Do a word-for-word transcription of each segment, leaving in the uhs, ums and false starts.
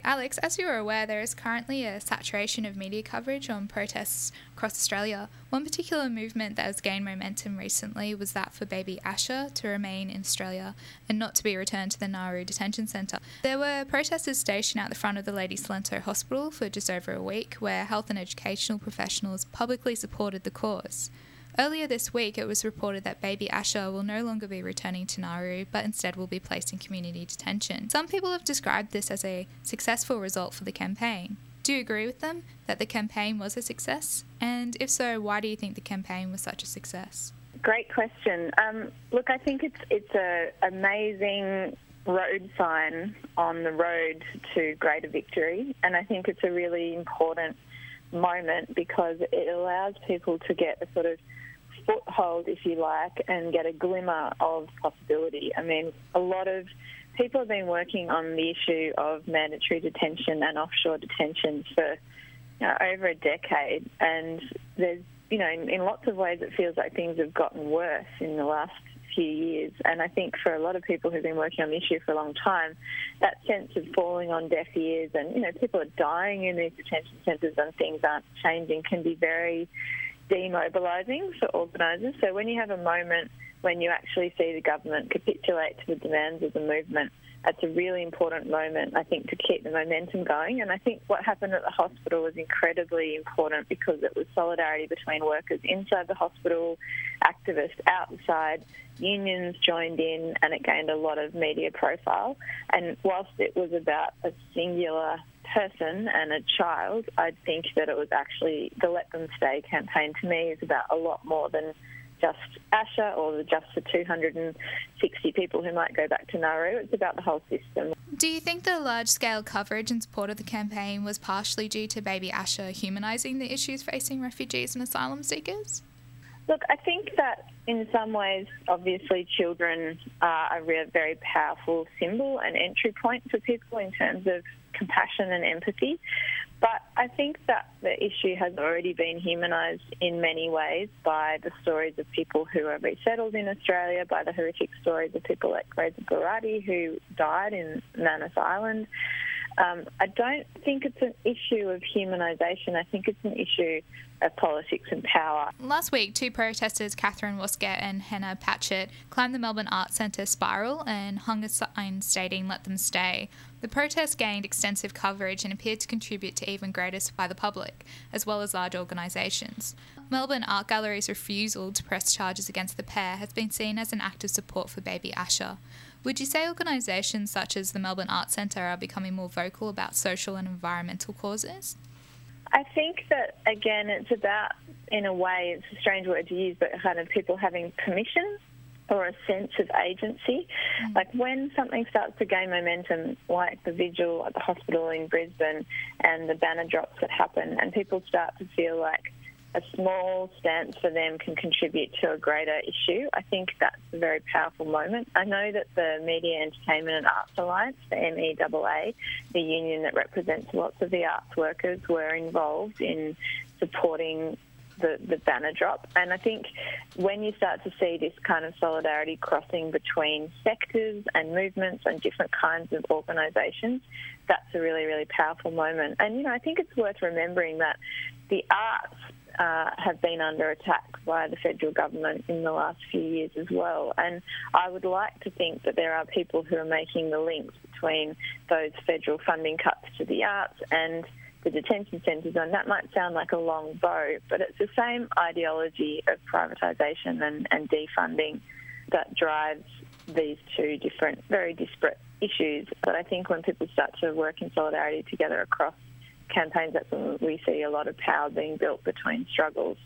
Alex, as you are aware, there is currently a saturation of media coverage on protests across Australia. One particular movement that has gained momentum recently was that for baby Asher to remain in Australia and not to be returned to the Nauru Detention Centre. There were protesters stationed out the front of the Lady Cilento Hospital for just over a week, where health and educational professionals publicly supported the cause. Earlier this week, it was reported that baby Asher will no longer be returning to Nauru, but instead will be placed in community detention. Some people have described this as a successful result for the campaign. Do you agree with them that the campaign was a success? And if so, why do you think the campaign was such a success? Great question. Um, look, I think it's it's a amazing road sign on the road to greater victory, and I think it's a really important moment because it allows people to get a sort of foothold, if you like, and get a glimmer of possibility. I mean, a lot of people have been working on the issue of mandatory detention and offshore detention for you know, over a decade, and there's, you know, in, in lots of ways it feels like things have gotten worse in the last few years. And I think for a lot of people who've been working on the issue for a long time, that sense of falling on deaf ears and, you know, people are dying in these detention centres and things aren't changing can be very demobilising for organisers. So when you have a moment when you actually see the government capitulate to the demands of the movement, that's a really important moment, I think, to keep the momentum going. And I think what happened at the hospital was incredibly important because it was solidarity between workers inside the hospital, activists outside, unions joined in, and it gained a lot of media profile. And whilst it was about a singular person and a child, I think that it was actually the Let Them Stay campaign to me is about a lot more than just Asher or just the two hundred sixty people who might go back to Nauru. It's about the whole system. Do you think the large-scale coverage in support of the campaign was partially due to baby Asher humanising the issues facing refugees and asylum seekers? Look, I think that in some ways, obviously, children are a re- very powerful symbol and entry point for people in terms of compassion and empathy. But I think that the issue has already been humanised in many ways by the stories of people who are resettled in Australia, by the horrific stories of people like Reza Barati who died in Manus Island. Um, I don't think it's an issue of humanisation. I think it's an issue of politics and power. Last week, two protesters, Catherine Woskett and Hannah Patchett, climbed the Melbourne Arts Centre spiral and hung a sign stating "Let Them Stay." The protest gained extensive coverage and appeared to contribute to even greater support by the public, as well as large organisations. Melbourne Art Gallery's refusal to press charges against the pair has been seen as an act of support for baby Asher. Would you say organisations such as the Melbourne Arts Centre are becoming more vocal about social and environmental causes? I think that, again, it's about, in a way, it's a strange word to use, but kind of people having permission or a sense of agency. Mm. Like when something starts to gain momentum, like the vigil at the hospital in Brisbane and the banner drops that happen, and people start to feel like a small stance for them can contribute to a greater issue, I think that's a very powerful moment. I know that the Media, Entertainment and Arts Alliance, the M E A A, the union that represents lots of the arts workers, were involved in supporting the, the banner drop. And I think when you start to see this kind of solidarity crossing between sectors and movements and different kinds of organisations, that's a really, really powerful moment. And, you know, I think it's worth remembering that the arts Uh, have been under attack by the federal government in the last few years as well. And I would like to think that there are people who are making the links between those federal funding cuts to the arts and the detention centres. And that might sound like a long bow, but it's the same ideology of privatisation and, and defunding that drives these two different, very disparate issues. But I think when people start to work in solidarity together across campaigns, that's when we see a lot of power being built between struggles.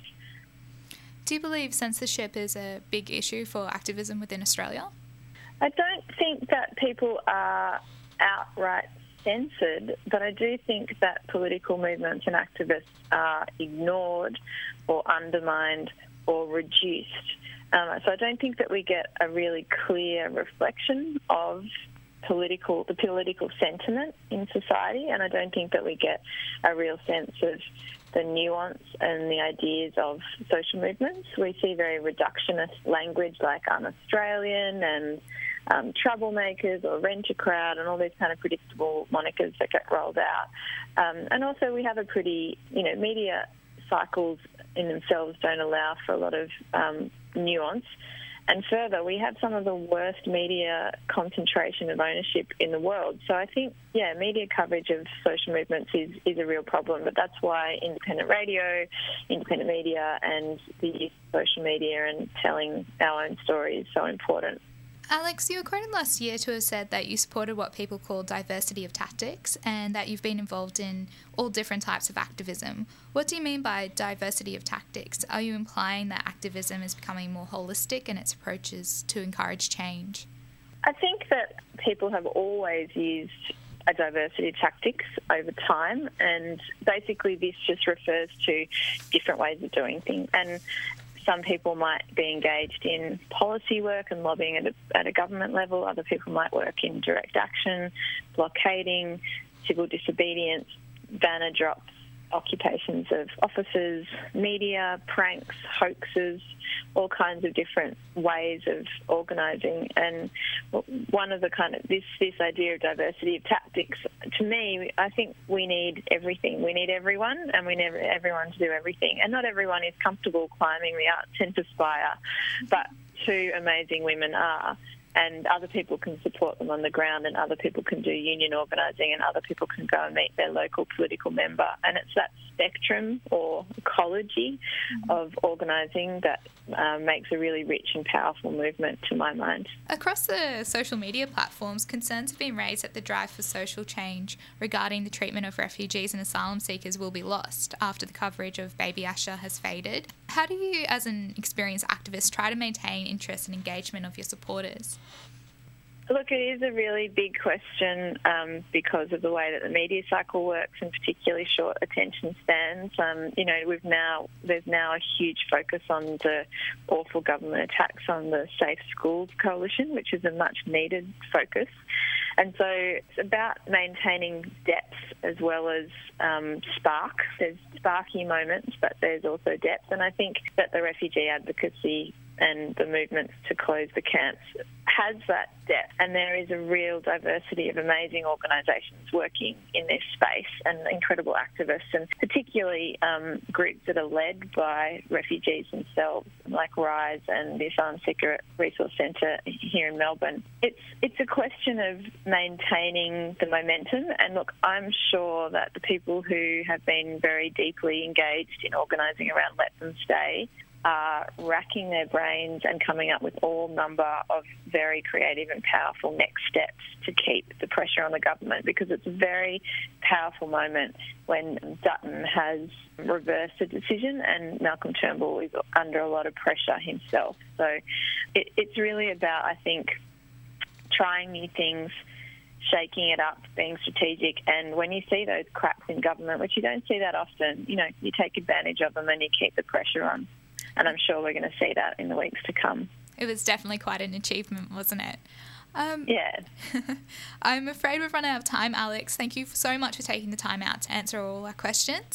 Do you believe censorship is a big issue for activism within Australia? I don't think that people are outright censored, but I do think that political movements and activists are ignored or undermined or reduced. Um, so I don't think that we get a really clear reflection of political, the political sentiment in society, and I don't think that we get a real sense of the nuance and the ideas of social movements. We see very reductionist language like "I'm Australian" and um, troublemakers or rent-a-crowd and all these kind of predictable monikers that get rolled out. Um, and also we have a pretty, you know, media cycles in themselves don't allow for a lot of um, nuance. And further, we have some of the worst media concentration of ownership in the world. So I think, yeah, media coverage of social movements is, is a real problem. But that's why independent radio, independent media and the use of social media and telling our own story is so important. Alex, you were quoted last year to have said that you supported what people call diversity of tactics and that you've been involved in all different types of activism. What do you mean by diversity of tactics? Are you implying that activism is becoming more holistic in its approaches to encourage change? I think that people have always used a diversity of tactics over time, and basically this just refers to different ways of doing things. And some people might be engaged in policy work and lobbying at a, at a government level. Other people might work in direct action, blockading, civil disobedience, banner drops, occupations of offices, media, pranks, hoaxes, all kinds of different ways of organising. And one of the kind of this this idea of diversity of tactics, to me, I think we need everything. We need everyone, and we need everyone to do everything. And not everyone is comfortable climbing the Arts Centre spire, but two amazing women are. And other people can support them on the ground, and other people can do union organising, and other people can go and meet their local political member. And it's that spectrum or ecology mm-hmm. of organising that um, makes a really rich and powerful movement, to my mind. Across the social media platforms, concerns have been raised that the drive for social change regarding the treatment of refugees and asylum seekers will be lost after the coverage of Baby Asha has faded. How do you, as an experienced activist, try to maintain interest and engagement of your supporters? Look, it is a really big question um, because of the way that the media cycle works, and particularly short attention spans. Um, you know, we've now there's now a huge focus on the awful government attacks on the Safe Schools Coalition, which is a much needed focus. And so it's about maintaining depth as well as um, spark. There's sparky moments, but there's also depth. And I think that the refugee advocacy and the movements to close the camps has that depth. And there is a real diversity of amazing organisations working in this space and incredible activists, and particularly um, groups that are led by refugees themselves, like RISE and the Asylum Seeker Resource Centre here in Melbourne. It's, it's a question of maintaining the momentum. And look, I'm sure that the people who have been very deeply engaged in organising around Let Them Stay are racking their brains and coming up with all number of very creative and powerful next steps to keep the pressure on the government, because it's a very powerful moment when Dutton has reversed a decision and Malcolm Turnbull is under a lot of pressure himself. So it, it's really about, I think, trying new things, shaking it up, being strategic, and when you see those cracks in government, which you don't see that often, you know, you take advantage of them and you keep the pressure on. And I'm sure we're going to see that in the weeks to come. It was definitely quite an achievement, wasn't it? Um, yeah. I'm afraid we've run out of time, Alex. Thank you so much for taking the time out to answer all our questions.